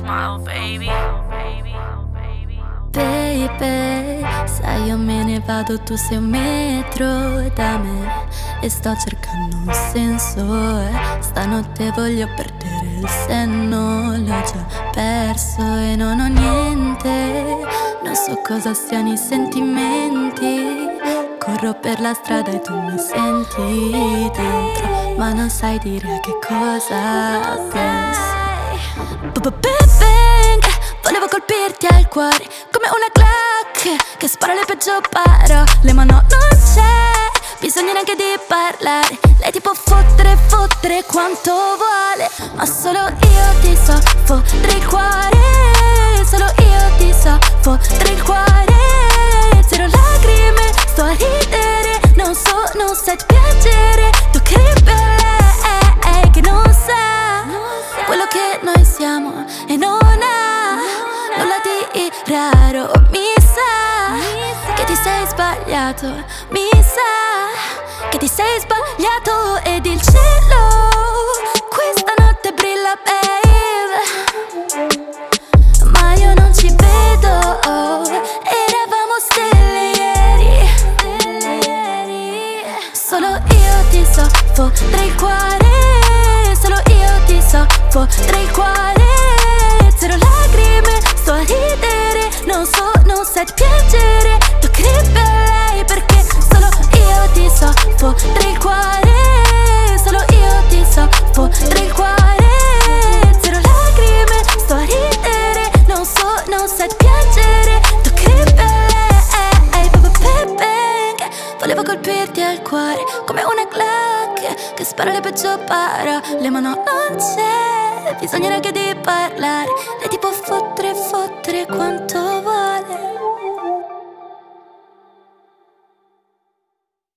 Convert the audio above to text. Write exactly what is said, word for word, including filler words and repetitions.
smile, baby. Baby, sai io me ne vado, tu sei un metro da me e sto cercando un senso e stanotte voglio perdere il senno. L'ho già perso e non ho niente, non so cosa siano i sentimenti. Corro per la strada e tu mi senti dentro, ma non sai dire a che cosa pensi. Bang, volevo colpirti al cuore come una Glock che spara le peggio parole, ma no, non c'è bisogno neanche di parlare. Lei ti può fottere, fottere quanto vuole, ma solo io ti so fottere il cuore. Solo io ti so fottere il cuore. Zero lacrime, sto a ridere, non so, non sai piangere. Tu credi per lei che non sa quello che noi siamo e non ha nulla di raro. Mi sa che ti sei sbagliato, mi sa che ti sei sbagliato ed il cielo questa notte brilla, babe, ma io non ci vedo. Eravamo stelle ieri, solo io ti so fottere il cuore. Solo io ti so fottere il cuore. Zero lacrime, sto a ridere, non so, non sai piangere. Tu credi per lei perché solo io ti so fottere il cuore. Solo io ti so fottere il cuore. Zero lacrime, sto a ridere, non so, non sai piangere. Tu credi per lei, bang, volevo colpirti al cuore come una Glock che spara le peggio parole, ma no, non c'è bisogno neanche di parlare. Lei ti può fottere, fottere quanto